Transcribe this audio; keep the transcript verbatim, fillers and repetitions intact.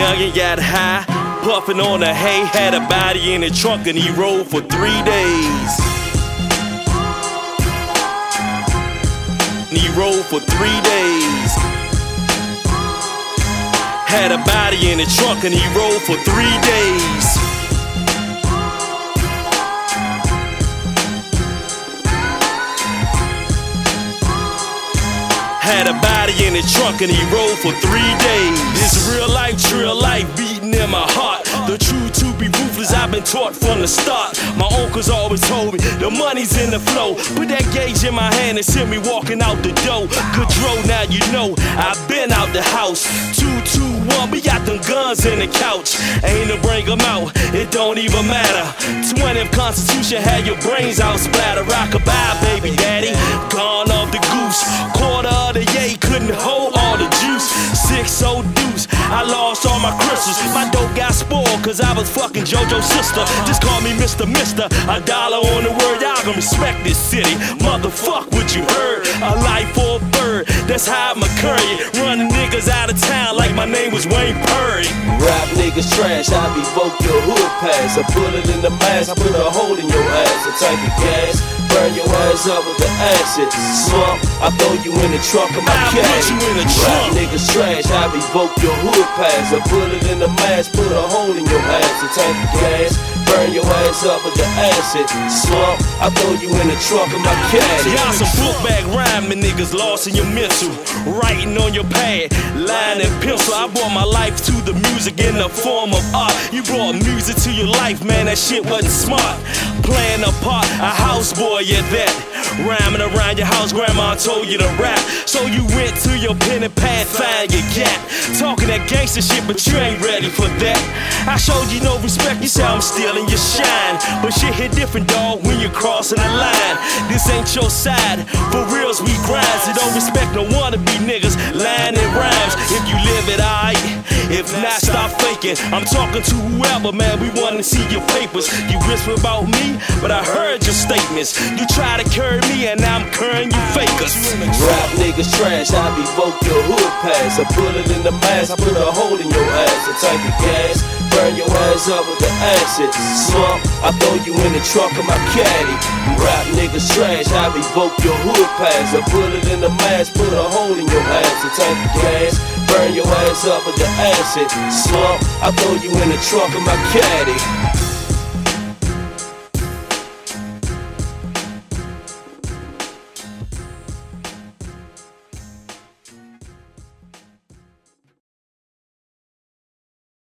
youngin' got high, puffin' on the hay, had a body in the trunk and he rode for three days. He rode for three days. Had a body in the trunk and he rode for three days. Had a body in the trunk and he rode for three days. This real life, real life beating in my heart. The truth to be ruthless, I've been taught from the start. My uncles always told me the money's in the flow. Put that gauge in my hand and send me walking out the door. Good dro, now you know I've been out the house. Two, two, one, we got them guns in the couch. Ain't to bring them out, it don't even matter. twentieth Constitution had your brains out splatter. Rockabye, baby daddy, gone off the goose. Quarter of the yay, couldn't hold all the juice. Six oh deuce, I lost all my crystals. My dope got spoiled cause I was fucking JoJo's sister. Just call me Mister Mister, a dollar on the word. Y'all gon' respect this city. Motherfuck what you heard. A life for a bird, that's how I'm a curry. Running niggas out of town like my name was Wayne Purdy. Rap niggas trash, I revoke your hood pass. I put it in the mask, I put a hole in your ass. A tank of gas, burn your ass up with the acid. Slump, I throw you in the trunk of my I caddy. put you in the Rap trunk. niggas trash, I revoke your hood pass. I put it in the mask, put a hole in your ass. A tank of gas, burn your ass up with the acid. Slump, I throw you in the trunk of my caddy. Y'all some book bag rhyming niggas lost in your mental. Writing on your pad, line and pencil. I brought my life to the music in the form of art. You brought music to your life, man, that shit wasn't smart. Playing a part, a houseboy at that. Rhyming around your house, grandma told you to rap. So you went to your pen and pad, find your gap. Talking that gangster shit, but you ain't ready for that. I showed you no respect, you say I'm stealing your shine. But shit hit different, dog, when you're crossing the line. This ain't your side, for reals we grind. So don't respect no wannabe niggas, lying in rhymes. If you live it, alright. If not, stop faking. I'm talking to whoever, man, we wanna see your papers. You whisper about me, but I heard your statements. You try to curry me, and now I'm currying you fakers. Rap niggas trash, I revoke your hood pass. I put it in the mask, I put a hole in your ass. A tank of gas, burn your ass up with the acid. Slump, I throw you in the trunk of my caddy. Rap niggas trash, I revoke your hood pass. I put it in the mask, put a hole in your ass. A tank of gas, burn your ass up with the acid. Slump, I throw you in the trunk of my caddy.